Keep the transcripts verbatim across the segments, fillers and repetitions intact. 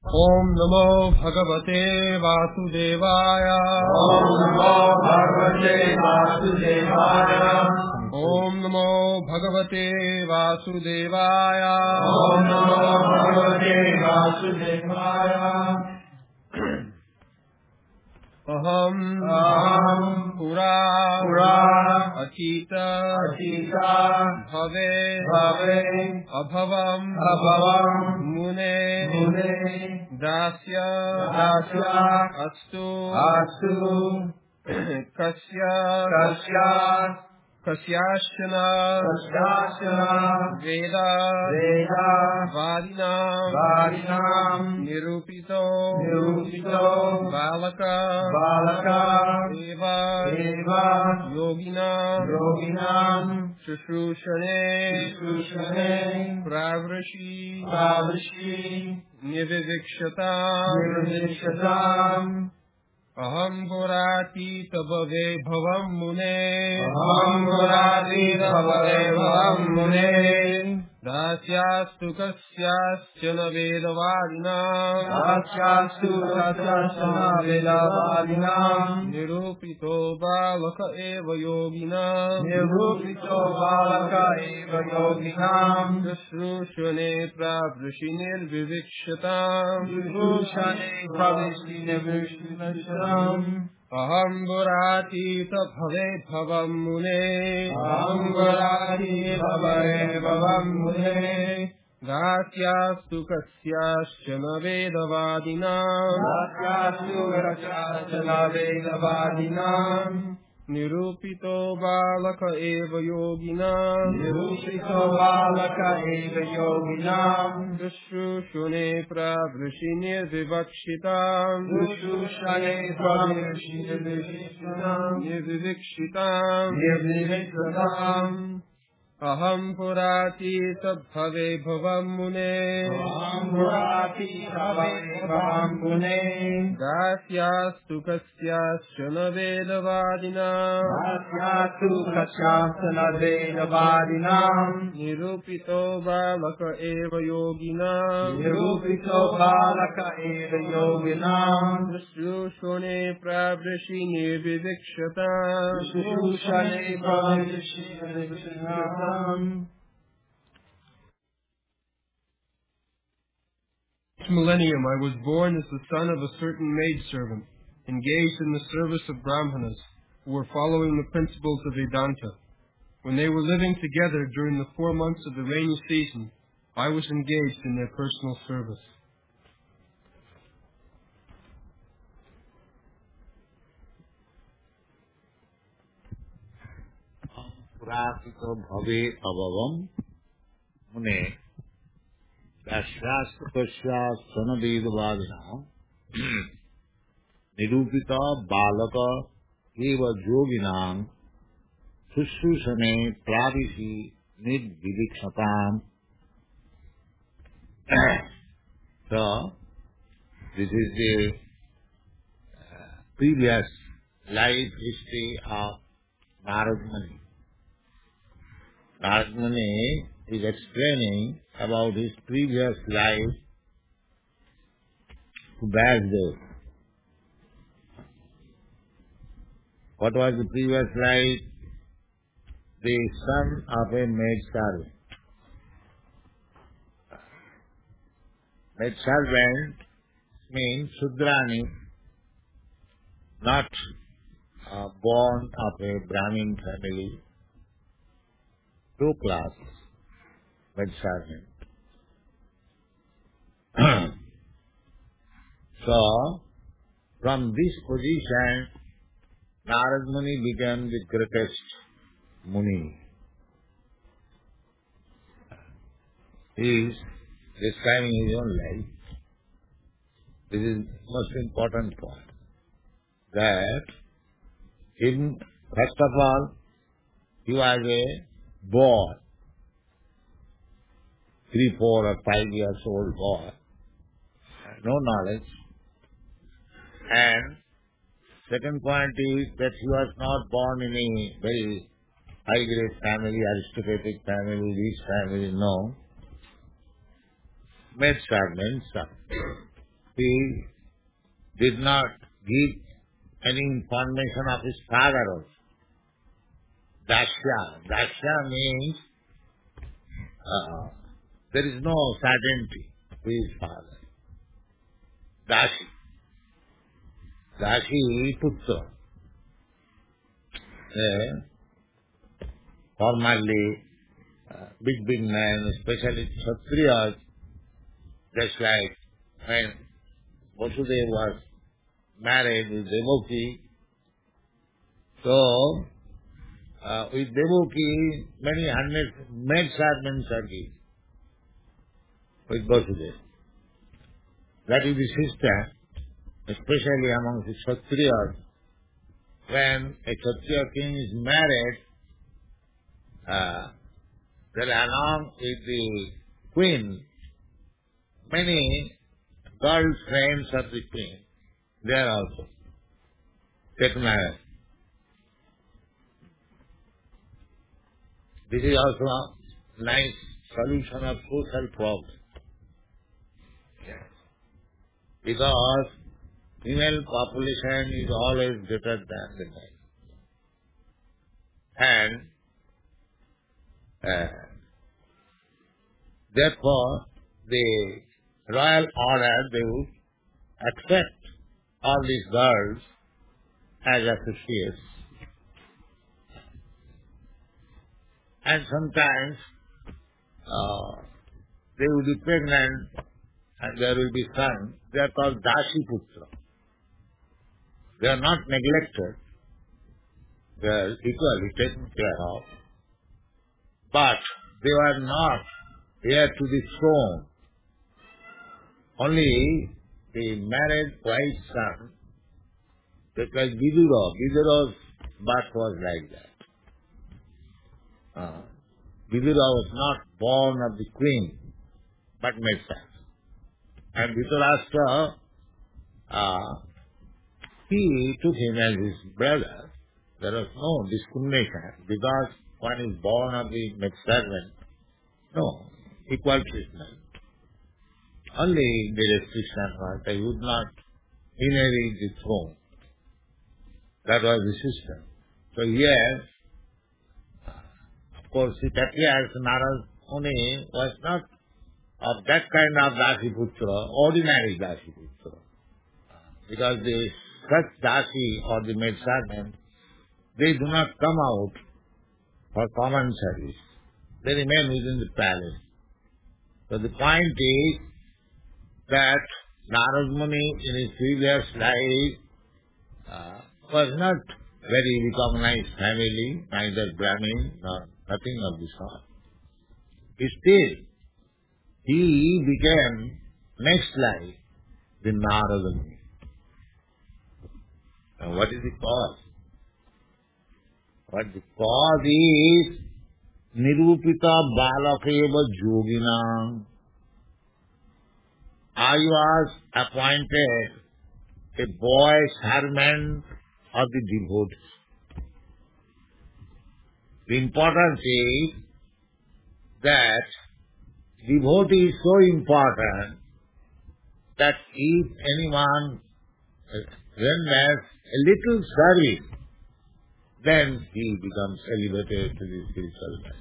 Om Namo Bhagavate Vasudevaya. Om Namo Bhagavate Vasudevaya. Om Namo Bhagavate Vasudevaya. Om Namo Bhagavate Vasudevaya. Aham Aham Pura Pura Achita Achita Bhave Bhave Abhavam Abhavam Mune Mune Dasya Dasya Astu Astu Kasya Kasya Kasyashana Kasyashana Veda Veda Vadinam Vadinam Nirupito Nirupito Balaka Balaka Eva Eva Yoginam Yoginam Shushushane Shushushane Pravrishi Pravrishi Nivivikshatam Nirvishatam Aham Purati Tabave Bhavam Mune Aham Purati Tabave Bhavam Mune Dasyastu Kasyaschana Vedavadinam Dasyastu Kasyashana Vedavadinam Nirupito Balaka Eva Yoginam Nirupito Balaka Eva Yoginam Shusrushane Pravrishinir Vivikshatam Shusrushane Pravishine Vishnushram Aham Burati Bhave Bhavam Mune Aham Purati Tabave Bhavam Mune Dasyastu Kasyaschana Vedavadinam Dasyastu Kasyashana Vedavadinam Nirupito Balaka Eva Yoginam Nirupito Balaka Eva Yoginam Shushushane Pravrishinir Vivakshitam Shushushane Pravishine Vishnushram Nirvivikshitam Nirvishatam Aham Purati Bhave Bhavam Mune Aham Purati Tabave Bhavam Mune Dasyastu Kasyaschana Vedavadinam Dasyastu Kasyashana Vedavadinam Nirupito Balaka Eva Yoginam Nirupito Balaka Eva Yoginam Shushushane Pravrishi Nirvivikshatam Shushushane Pravishine Vishnushram This millennium I was born as the son of a certain maidservant, engaged in the service of Brahmanas, who were following the principles of Vedanta. When they were living together during the four months of the rainy season, I was engaged in their personal service. Pratito Bhave Abhavam Mune Dasyastu Kasyashana Vedavadinam Nirupita Balaka Eva Yoginam Shushushane Pravishi Nidvivikshatam. So, this is the uh, previous life history of Narad Muni. Narad Muni is explaining about his previous life to Vyasdeva. What was the previous life? The son of a maid servant. Maid servant means Sudrani, not uh, born of a Brahmin family. Two classes, maid servant. So, from this position, Narad Muni became the greatest Muni. He is describing his own life. This is the most important point. That, in, first of all, he was a boy, three, four or five years old boy, no knowledge. And second point is that he was not born in a very high-grade family, aristocratic family, rich family, no. Maid servant son. he did not give any information of his father also. Dasya. Dasya means uh, there is no certainty who is father. Dashi. Dashi Putra. Uh, formerly, uh, big, big men, especially Kshatriyas, just like when Vasudeva was married with Devaki. So, uh, with Devaki, many hundred maid servants are given with Vasudeva. That is the system, especially among the Kshatriyas. When a Kshatriya king is married, uh, then along with the queen, many girl friends of the queen, they are also taken married. This is also a nice solution of social problem. Yes. Because female population is always greater than the male. And uh, therefore, the royal order, they would accept all these girls as associates. And sometimes uh, they will be pregnant and there will be son. They are called Dashiputra. They are not neglected. They are equally taken care of. But they were not heir to the throne. Only the married wife's son, just like Vidura. Vidura's birth was like that. Uh, Vidura was not born of the queen, but made son. And Dhritarashtra, uh, he took him as his brother. There was no discrimination because one is born of the maid servant. No, equal treatment. Only the restriction was they would not inherit the throne. That was the system. So here, of course, it appears Narad Muni was not of that kind of Dasiputra, ordinary Dasiputra. Because the such Dasi or the maid servant, they do not come out for common service. They remain within the palace. So the point is that Narad Muni in his previous life uh, was not very recognized family, neither Brahmin nor nothing of the sort. Still, he became next life the Narada Muni. And what is the cause? What the cause is Nirupita Balakeva Jogina. I was appointed a boy servant of the devotees. The importance is that devotee is so important that if anyone renders a little service, then he becomes elevated to the spiritual life.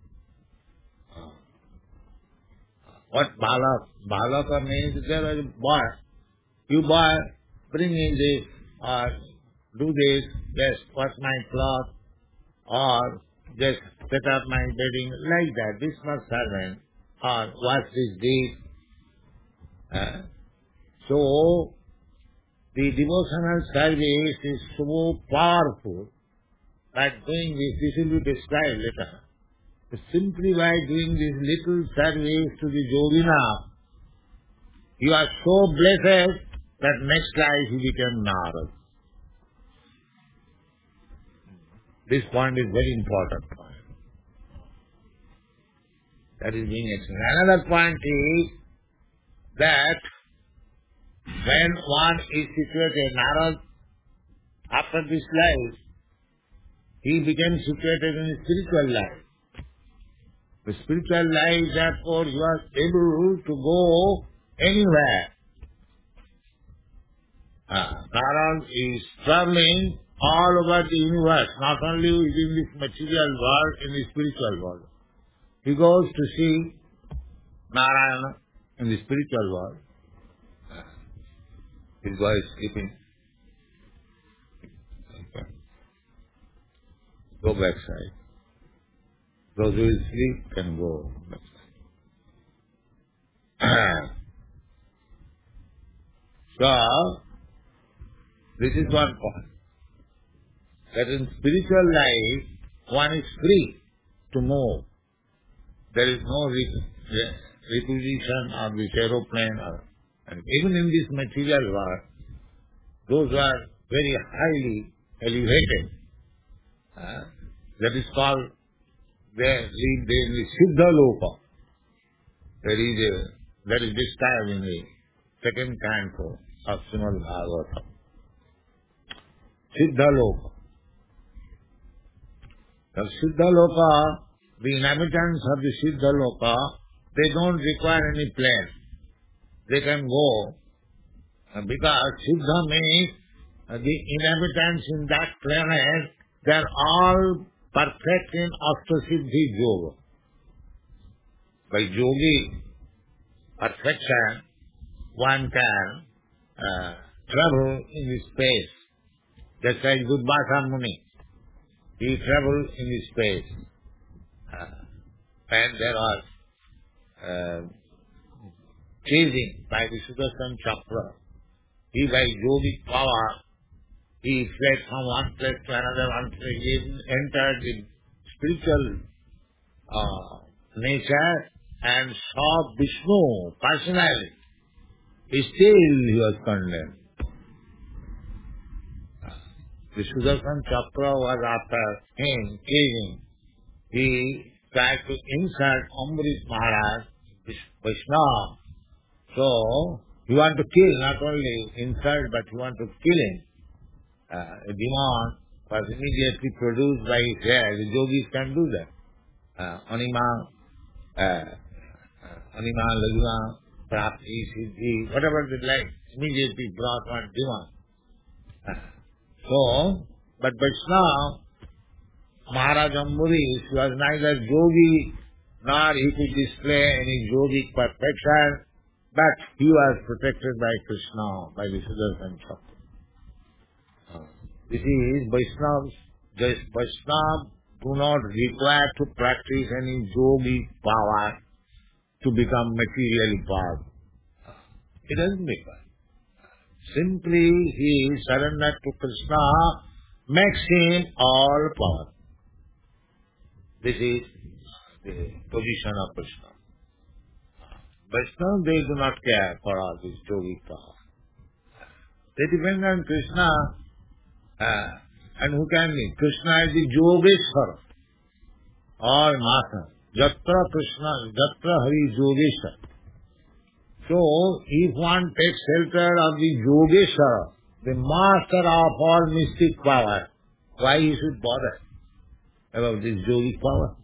What balak? Balaka means there is a boy. You boy, bring in this, or do this, just wash my cloth, or just set up my bedding, like that. This must servant, or wash this dish. Uh, so, the devotional service is so powerful that doing this, this will be described later. Simply by doing this little service to the Yogina, you are so blessed that next life you become Narad. This point is very important point. That is being explained. Another point is that when one is situated, Narad, after this life, he becomes situated in spiritual life. The spiritual life, therefore, you are able to go anywhere. Uh, Narad is traveling all over the universe, not only within this material world, in the spiritual world. He goes to see Narayana in the spiritual world. His boy is sleeping. Okay. Go back side. Those who will sleep can go back side. So, this is one point. That in spiritual life, one is free to move. There is no re- re- reposition of this aeroplane. Or, and even in this material world, those who are very highly elevated, uh, that is called, they live in the Siddha Loka. There is a, that is described in the second canto of Srimad Bhagavatam. Siddha Loka. The Siddha Loka, the inhabitants of the Siddha Loka, they don't require any plane. They can go, because Siddha means the inhabitants in that planet, they are all perfect in Ashtasiddhi Yoga. By yogi perfection, one can uh, travel in the space. Just like Durvasa Muni. He travelled in the space. Uh, and there was uh, chasing by the Sudarshan Chakra. He by yogic power, he fled from one place to another, one place. He entered the spiritual uh, nature and saw Vishnu personally. Still he was condemned. The Sudarshan Chakra was after him, chasing. He tried to insult Ambrish Maharaj, Vishnu. So, he wanted to kill, not only insult, but he wanted to kill him. Uh, a demon was immediately produced by his hair. The yogis can do that. Uh, Anima, uh, uh, Anima, Laguna, Prapti, Siddhi, whatever they like, immediately brought one demon. Uh, so, but Vishnu, Maharaj Ambarish was neither yogi nor he could display any yogic perfection, but he was protected by Krishna, by the Sudarshan Chakra. Uh, this is Vaishnavas. Vaishnavas do not require to practice any yogic power to become materially powerful. He doesn't require. Simply he surrendered to Krishna, makes him all powerful. This is the position of Krishna. Vaishnavas, they do not care for all this yogic power. They depend on Krishna, uh, and who can be? Krishna is the Yogeshwara, or Master. Jatra Krishna, Jatra Hari Yogeshwara. So, if one takes shelter of the Yogeshwara, the master of all mystic power, why he should bother about this yogic power?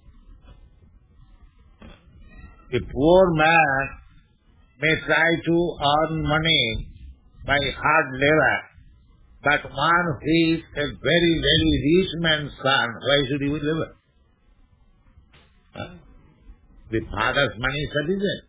A poor man may try to earn money by hard labor, but one who is a very, very rich man's son, why should he live? Huh? The father's money is sufficient.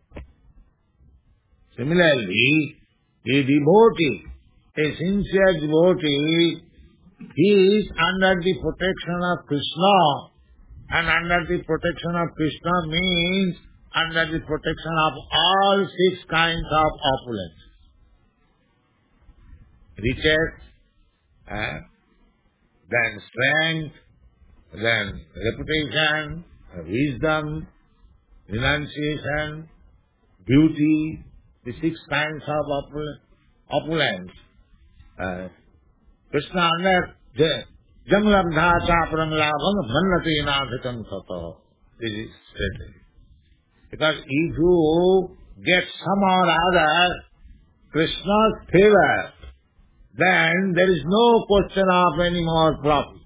Similarly, a devotee, a sincere devotee, he is under the protection of Krishna, and under the protection of Krishna means under the protection of all six kinds of opulence. Riches, eh? then strength, then reputation, wisdom, renunciation, beauty, the six kinds of opulence. opulence. Uh, Krishna under Jamlabdha Chaprang Labham Mannati Nadhitam Sato. This is stated. Because if you get some or other Krishna's favor, then there is no question of any more profit.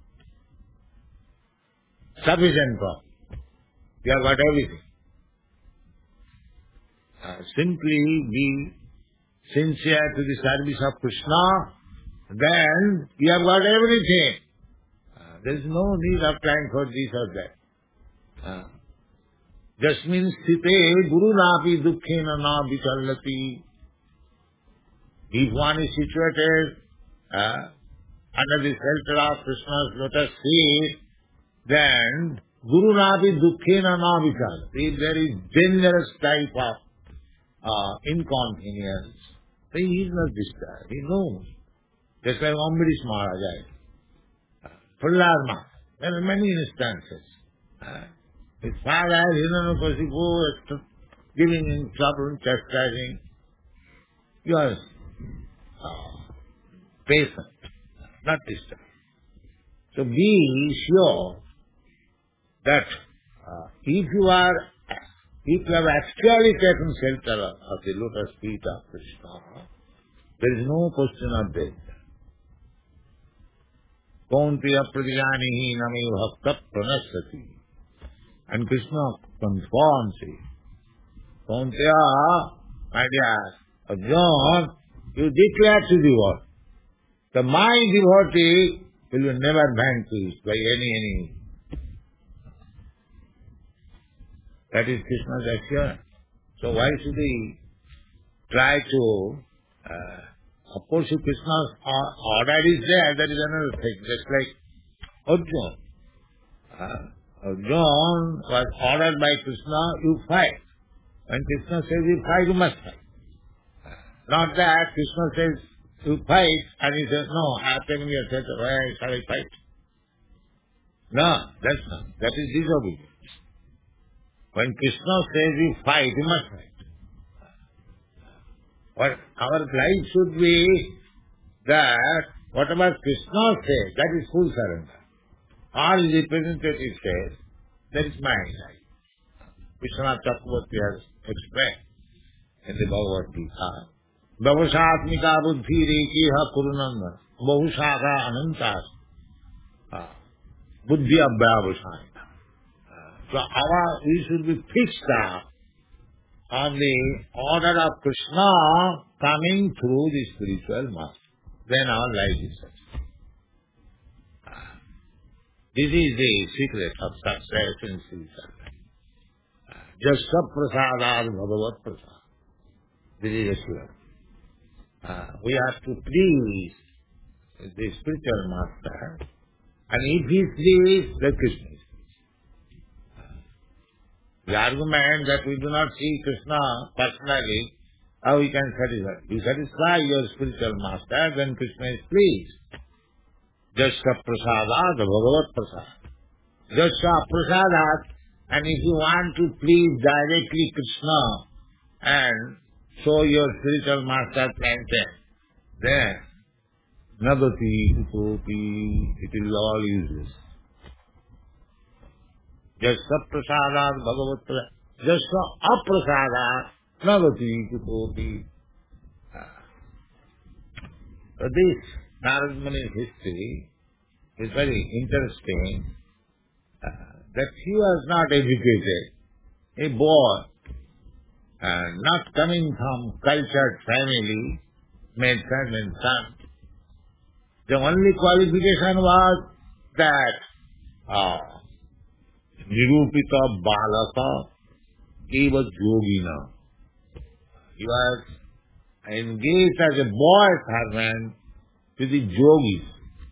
Sufficient profit. You have got everything. Uh, simply be sincere to the service of Krishna, then you have got everything. Uh, there is no need of trying for this or that. Uh, Jasmin sthite guru napi dukkhena na vichallati. If one is situated uh, under the shelter of Krishna's lotus feet, then guru napi dukkhena na vichallati. If there is dangerous type of uh, inconvenience, then he is not disturbed. He knows. Just like Ambarish Maharaj, uh, Prahlad Maharaj. There are many instances. Uh, his father, Hiranyakasipu, was giving him trouble, chastising. You are uh, patient, not disturbed. So be sure that uh, if you are, if you have actually taken shelter of the lotus feet of Krishna, there is no question of death. Kaunteya pratyanihi nami bhakta pranasati. And Krishna confirms it. Kaunteya, my dear Arjuna, you declare to the world, the my devotee will be never vanquished by any, any. That is Krishna's assurance. So why should he try to uh, Of course, if Krishna's order is there, that is another thing. Just like Arjuna. Uh, Arjuna was ordered by Krishna, you fight. When Krishna says you fight, you must fight. Not that Krishna says you fight, and he says, no, I have taken your shelter, why shall I fight? No, that's not. That is disobedience. When Krishna says you fight, you must fight. But our life should be that whatever Krishna says, that is full surrender. All his representative says, that is my life. Vishwanath Chakravarti has explained in the Bhagavad Gita. Bhavashatmika buddhi rekiha kurunanda bahushaka anantas buddhi abhyavasana. So our, we should be fixed up on the order of Krishna coming through the spiritual master. Then our life is successful. This is the secret of success in spiritual life. Jasya prasadad bhagavat prasad. This is assured. Uh, we have to please the spiritual master, and if he is pleased, then Krishna is pleased. The argument that we do not see Krishna personally, how we can satisfy? You satisfy your spiritual master, then Krishna is pleased. Jasya prasadat bhagavat prasad. Jasya prasadat, and if you want to please directly Krishna and show your spiritual master planted, then nagati kutopi, it is all useless. Jasya prasadat bhagavat prasad. Jasya aprasadat nagati kutopi. So this Narad Muni's history is very interesting, uh, that he was not educated, a boy, uh, not coming from cultured family, made son and son. The only qualification was that uh, Nirupita Balaka, he was yogina. He was engaged as a boy servant to the yogis.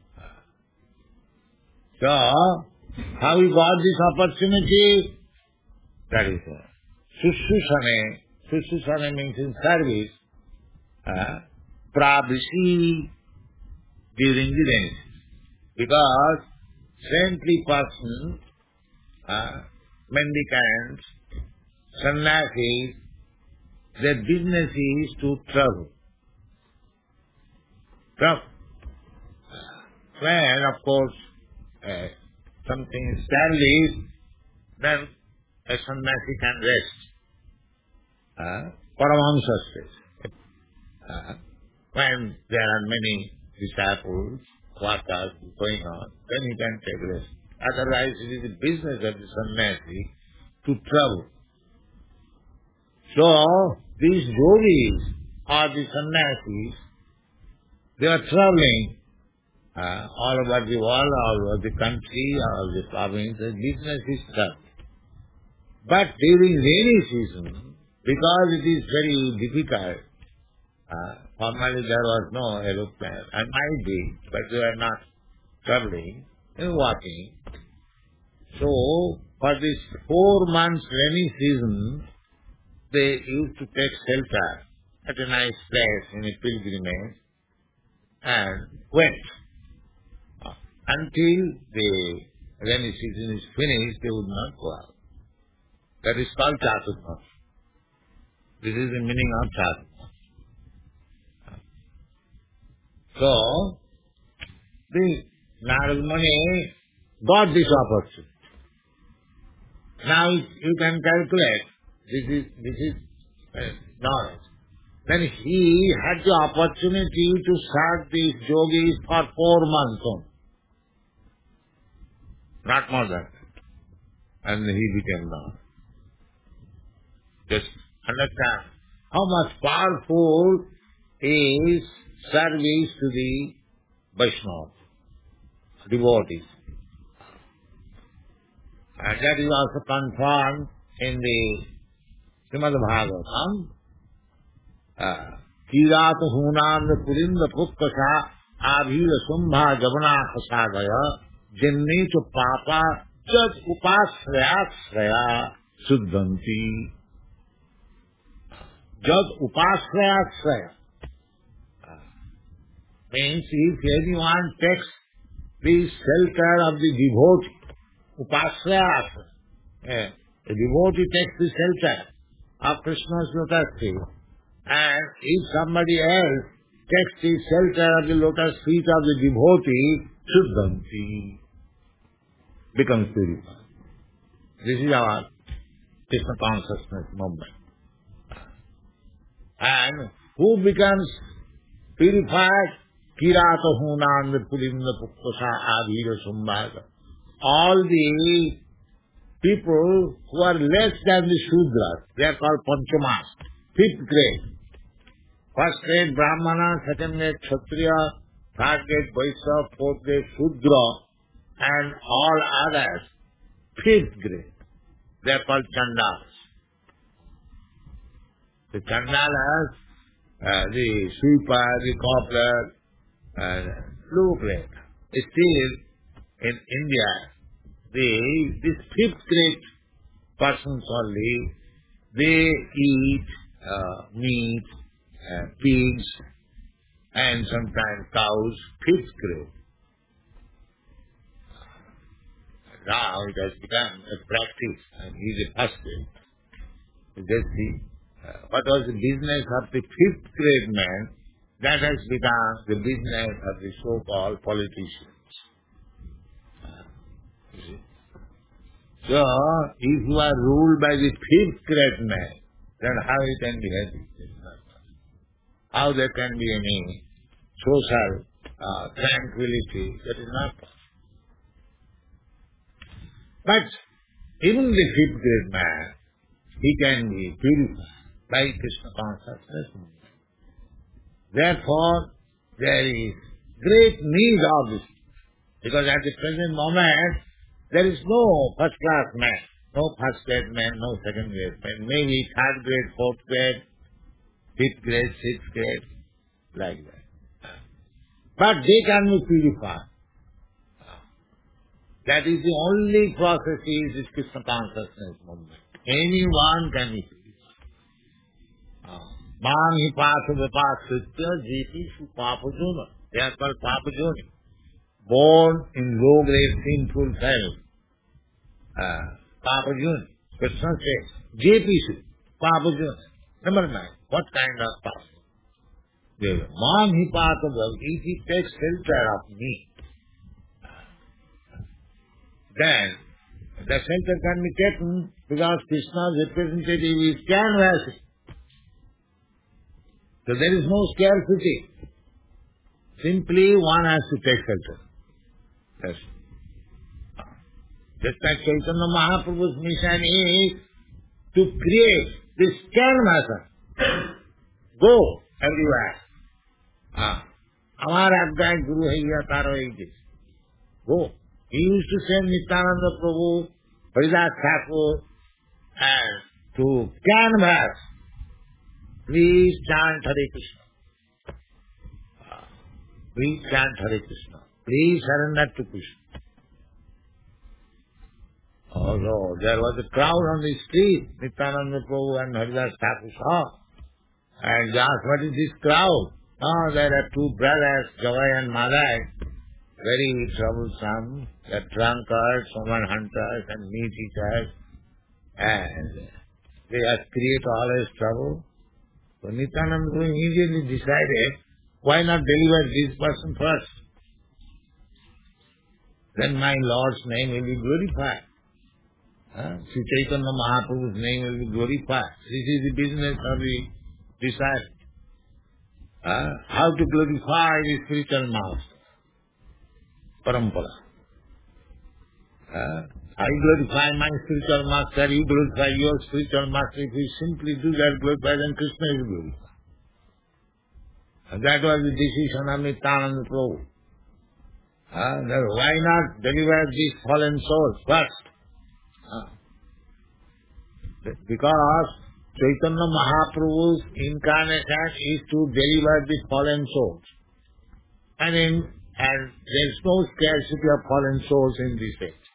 So, how he got this opportunity? That is uh, Sushusane. Sushusane means in service. Uh, Prabhisi during the rains. Because saintly persons, uh, mendicants, sannyasis, their business is to travel. Travel. When, of course, uh, something is established, then a sannyasi can rest. Uh, Paramahamsa says. Uh, when there are many disciples, quarters going on, then he can take rest. Otherwise, it is the business of the sannyasi to travel. So, these yogis, or the sannyasis, they are traveling uh, all over the world, all over the country, all over the province. The business is done. But during rainy season, because it is very difficult, uh, formally there was no aeroplane, and might be, but they were not traveling, they were walking. So, for this four months rainy season, they used to take shelter at a nice place in a pilgrimage and went. Uh, until the rainy season is finished, they would not go out. That is called chaturmas. This is the meaning of chaturmas. So, the Narad Muni got this opportunity. Now you can calculate, this is, this is uh, knowledge. Then he had the opportunity to serve these yogis for four months only. Not more than that. And he became Narad. Just understand how much powerful is service to the Vaishnava, devotees. And that is also confirmed in the Srimad Bhagavatam. Kirat hunand purinda pukkasa abhira sumbha javana kasadaya jinni to papa jad upasraya sraya suddhanti. Jad upasraya sraya means if anyone takes the shelter of the devotee, upasraya, yeah, the devotee takes the shelter of Krishna's lotus feet, and if somebody else takes the shelter of the lotus feet of the devotee, Suddhanti, becomes purified. This is our Krishna consciousness movement. And who becomes purified? Kirata hunanda pulinda pukkasa adhira sumbhaga. All the people who are less than the Shudras, they are called Panchamas, fifth grade. First grade Brahmana, second grade Kshatriya, third grade Vaishya, fourth grade Shudra, and all others, fifth grade. They are called Chandalas. The Chandalas, uh, the sweeper, the cobbler, uh, low grade. Still, in India, they, this fifth grade persons only, they eat uh, meat, uh, pigs, and sometimes cows, fifth grade. Now it has become a practice, and he is a first grade. You just see, uh, what was the business of the fifth grade man, that has become the business of the so-called politicians. So, if you are ruled by the fifth grade man, then how you can be happy? How there can be any social uh, tranquility? That is not possible. But even the fifth grade man, he can be purified by Krishna consciousness. Therefore, there is great need of this. Because at the present moment, there is no first class man, no first grade man, no second grade man, maybe third grade, fourth grade, fifth grade, sixth grade, like that. But they can be purified. That is the only process is this Krishna consciousness movement. Anyone can be purified. Man hi pasa vipasritya jeepishu papajuna. They are called papajuna. Born in low grade sinful self. Uh, papajuna. Krishna says, jeepishu papajuna. Number nine. What kind of pasa? Man hi pasa vipasritya. If he takes shelter of me, then the shelter can be taken because Krishna's representative is canvassing. So there is no scarcity. Simply one has to take shelter. Yes. Just like Chaitanya Mahaprabhu's mission is to create this canvasser. Go everywhere. Ah. हमारा अज्ञान गुरु है या तारो एक दिन वो he used to send Nityananda Prabhu, Haridas Thakur, and to canvas, please chant Hare Krishna. Ah. Please chant Hare Krishna. Please surrender to Krishna. Although there was a crowd on the street, Nityananda Prabhu and Haridas Thakur saw, and they asked, what is this crowd? Oh, there are two brothers, Javai and Madai, very troublesome. They are drunkards, woman hunters, and meat eaters, and they have created always trouble. So Nityananda Prabhu immediately decided, why not deliver this person first? Then my Lord's name will be glorified. Huh? Sri Chaitanya Mahaprabhu's name will be glorified. This is the business of the disciple. Uh, how to glorify the spiritual master. Parampara. Uh, I glorify my spiritual master, you glorify your spiritual master. If you simply do that, glorify, then Krishna is glorified. And that was the decision of Nityananda Prabhu. Uh, why not deliver these fallen souls first? Uh, because Chaitanya Mahaprabhu's incarnation is to deliver the fallen souls. And, in, and there is no scarcity of fallen souls in this age.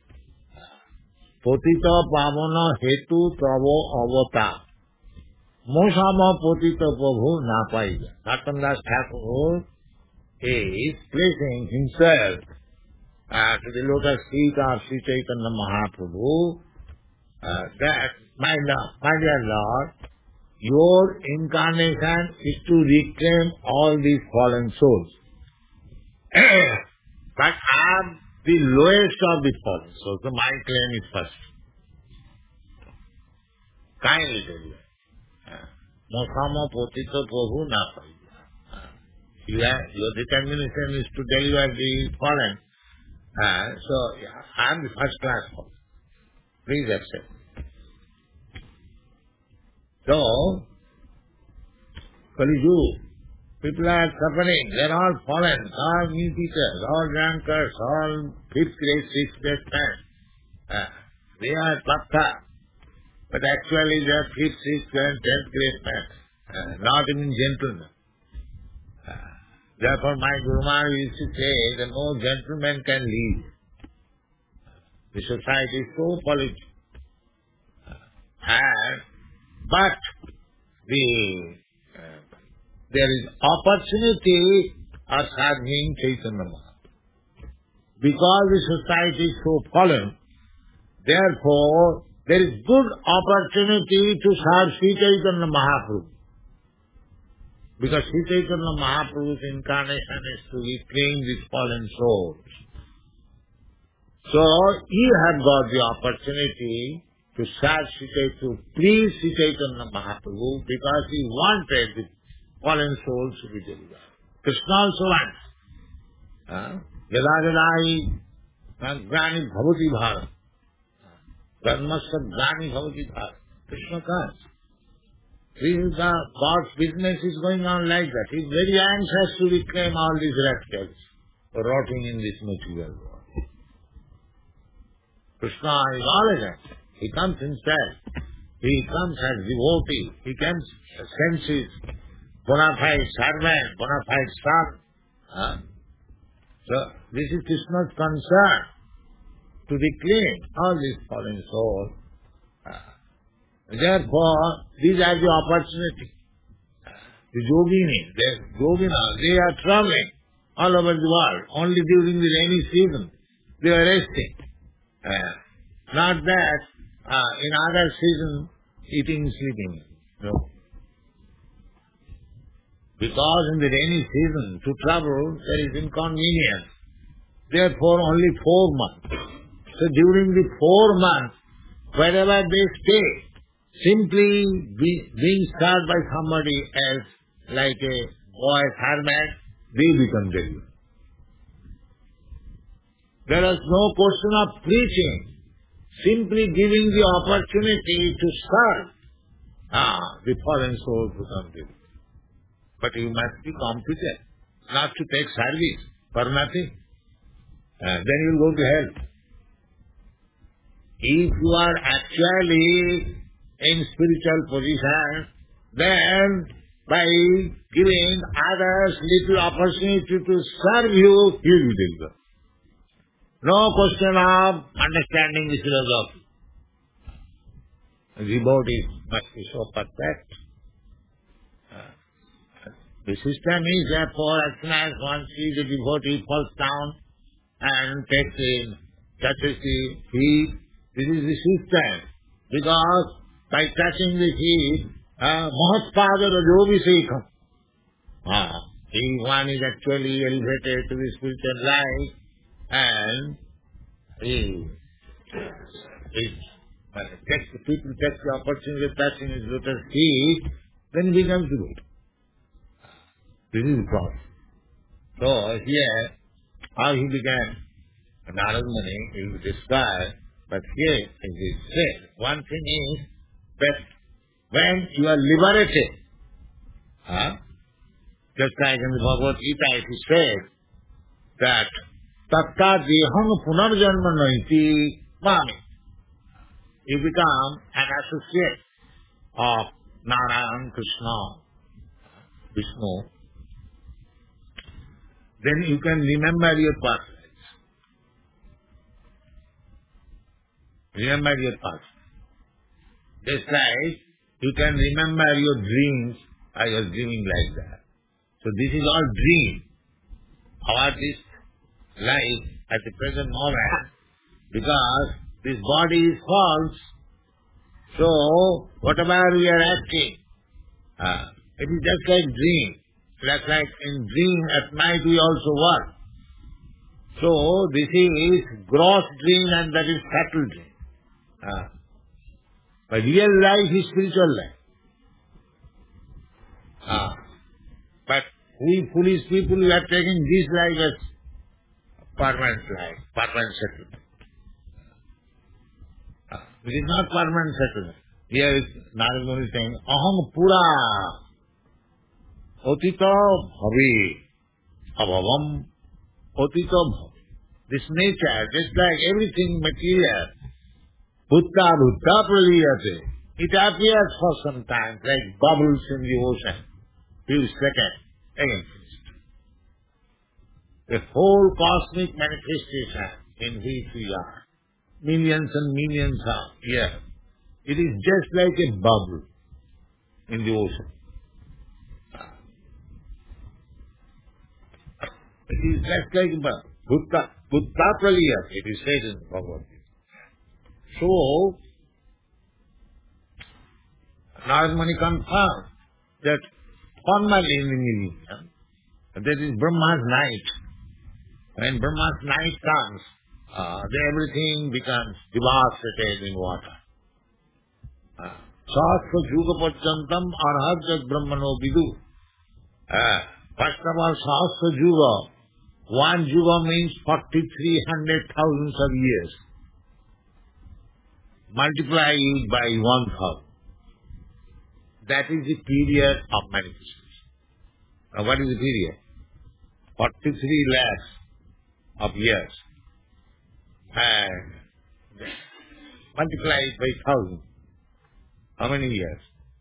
Potita pavana hetu tavo avata. Mosama potita prabhu napaiga. Narottam Thakur is placing himself uh, to the lotus feet of Sri Chaitanya Mahaprabhu, uh, that, my, my dear Lord, your incarnation is to reclaim all these fallen souls. But I am the lowest of the fallen souls, so my claim is first. Kindly tell you. Mosama potita prabhu napaiga. Your determination is to deliver the fallen. Uh, so, yeah, I am the first class fallen. Please accept. So, Kali Yuga, people are suffering. They are all fallen, all meat eaters, all drunkards, all fifth grade, sixth grade men. Uh, they are bhakta, but actually they are fifth, sixth, and tenth grade men, uh, not even gentlemen. Therefore, my Guru Maharaj used to say that no gentleman can lead. The society is so polluted. And, but the, uh, there is opportunity of serving Chaitanya Mahaprabhu. Because the society is so fallen, therefore, there is good opportunity to serve Sri Chaitanya Mahaprabhu. Because Sri Chaitanya Mahaprabhu's incarnation is to reclaim these fallen souls. So, he had got the opportunity to serve Sri Chaitanya, to please Sri Chaitanya Mahaprabhu, because he wanted the fallen souls to be delivered. Krishna also wants. Yada yada hi grani bhavati bhara. Dharmasya grani bhavati bhara. Krishna comes. This is the, God's business is going on like that. He is very anxious to reclaim all these rascals rotting in this material world. Krishna is always that. He comes himself. He comes as devotee. He comes as senses, bona fide servant, bona fide son. Huh? So, this is Krishna's concern, to reclaim all these fallen souls. Therefore, these are the opportunity. The yogini, the yogina, they are traveling all over the world. Only during the rainy season, they are resting. Uh, not that uh, in other season, eating, sleeping. No. Because in the rainy season, to travel, there is inconvenience. Therefore, only four months. So during the four months, wherever they stay, simply be, being served by somebody else, like a boy hermit, they become delivered. There is no question of preaching, simply giving the opportunity to serve ah, the fallen souls become delivered. but you must be competent not to take service for nothing. Uh, then you will go to hell. If you are actually in spiritual position, then by giving others little opportunity to serve you, you will do good. No question of understanding this philosophy. Devotees must be so perfect. Uh, the system is therefore, as soon as one sees the devotee falls down and takes him, touches the feet, this is the system. Because by touching the feet, Mahatpada Rajobhisekam, uh, if one is actually elevated to the spiritual life, and he, he uh, takes the people take the opportunity of touching his lotus feet, then he becomes good. This is the problem. So here, how he began, Narad Muni, he will describe, but here it is said, one thing is that when you are liberated, huh, just like in the Bhagavad Gita it is said that Tatta deham punarjanma naiti mami. You become an associate of Narayan, Krishna, Vishnu. Then you can remember your past lives. Remember your past. Just like you can remember your dreams. I was dreaming like that. So this is all dream. Our this life at the present moment, because this body is false, so whatever we are acting, uh, it is just like dream. Just like in dream at night we also work. So this is gross dream and that is subtle dream. Uh, but real life is spiritual life. Uh, but we foolish people, we are taking this life as permanent life, permanent settlement. Uh, it is not permanent settlement. Here is Narad Muni saying, Aham pura otita bhavi abhavam otita bhavi. This nature, just like everything material, bhutta bhutta praliyate, it appears for some time like bubbles in the ocean. Few seconds, again finished. The whole cosmic manifestation in which we are, millions and millions of years, it is just like a bubble in the ocean. It is just like a bubble. Bhutta, bhutta praliyate, it is said in the Bhagavad Gita. So, Narad Muni confirmed that formally in the millennium, that is Brahma's night. When Brahma's night comes, uh, then everything becomes devastated in water. Sahasra Juga Pachantam Arhajat Brahmano Vidu. First of all, Sahasra Juga. One Juga means forty-three hundred thousands of years. Multiply it by one thousand. That is the period of manifestation. Now what is the period? forty-three lakhs of years. And multiply it by thousand. How many years?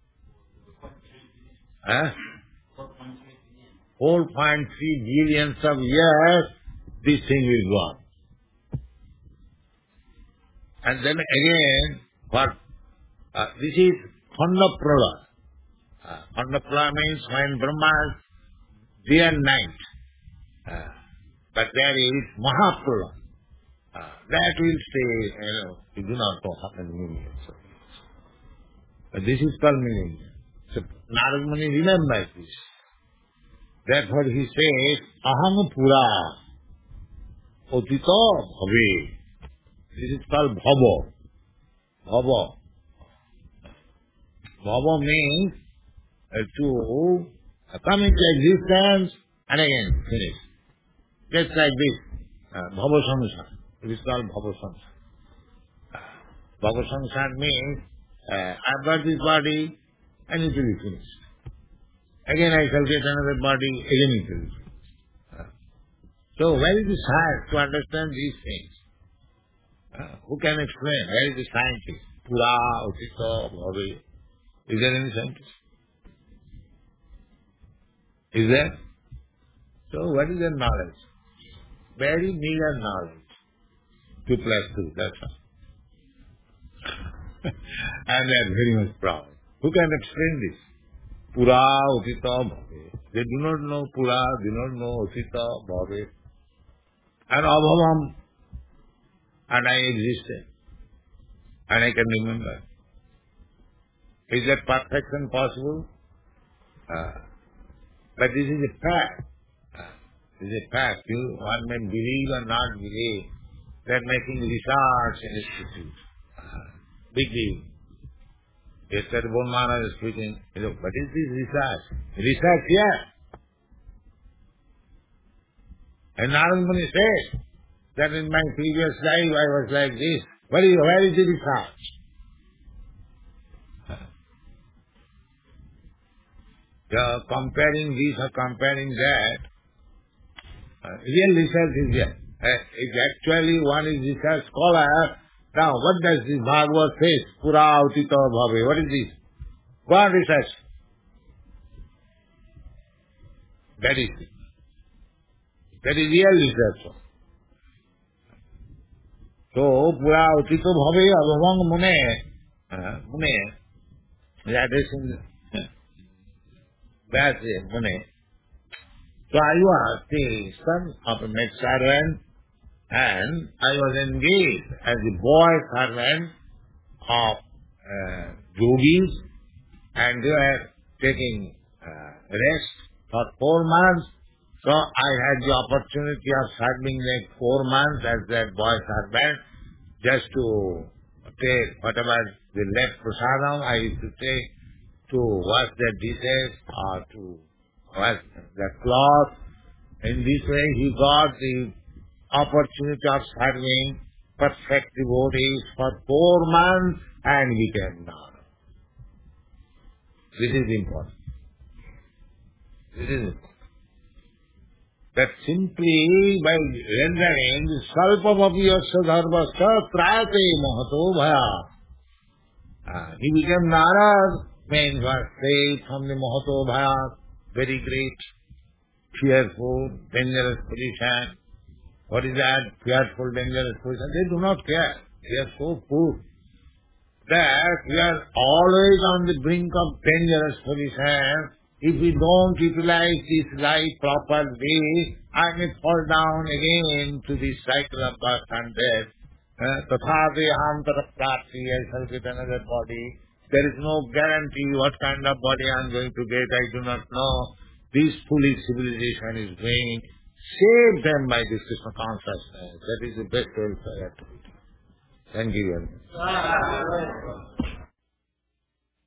Huh? four point three billions of years, this thing will go on. And then again, what? Uh, this is Khandaprala. Uh, Khandaprala means when Brahma is day and night. Uh, but there is Mahaprala. Uh, that will stay, you know, you do not know how many millions of years. But this is called millennium. So Narad Muni remembers this. Therefore he says, Aham pura otita bhave. This is called bhava. Bhava. Bhava means uh, to uh, come into existence and again finish. Just like this. Uh, bhava samsara. It is called bhava samsara. Uh, bhava samsara means uh, I've got this body and it will be finished. Again I shall get another body, again it will. So where is the science to understand these things? Uh, who can explain? Where is the scientist? Pura, Utita, Bhavi. Is there any scientist? Is there? So what is their knowledge? Very meager knowledge. Two plus two, that's all. And they are very much proud. Who can explain this? Pura, Utita, Bhave. They do not know Pura, do not know Utita, Bhave. And Abhavam. And I existed. And I can remember. Is that perfection possible? Uh, but this is a fact. Uh, this is a fact. You, one may believe or not believe. They are making research institutes. Uh, big deal. Yesterday, Bon Maharaj is speaking. You know, what is this research? Research here. And Narad Muni says that in my previous life I was like this. Where is, where is the research? Uh, comparing this or comparing that, uh, real research is there. Uh, if actually one is research scholar, now what does this Bhagavad say? Pura Utita Bhave. What is this? Go on research. That is it. That is real research. So, Pura Utita Bhave Abhavang Mune, uh, Mune, that is in that's it, Mune. So I was the son of a maid servant, and I was engaged as a boy servant of uh, yogis, and they were taking uh, rest for four months. So I had the opportunity of serving them four months as their boy servant, just to take whatever they left prasadam, I used to take to wash their dishes or to wash their cloth. In this way he got the opportunity of serving perfect devotees for four months and became Nara. This is important. This is important. That simply by rendering salpamapiyasya dharmasya trayate mahato bhaya. Uh, he became Nara, means was saved from the mahato bhaya, very great, fearful, dangerous position. What is that? Fearful, dangerous position. They do not care. They are so poor that we are always on the brink of dangerous position. If we don't utilize this life properly, I may fall down again to the cycle of birth and death. Tathave hantara prapti, I shall get another body. There is no guarantee what kind of body I am going to get, I do not know. This foolish civilization is going. Save them by this Krishna consciousness. That is the best welfare activity. Thank you very much.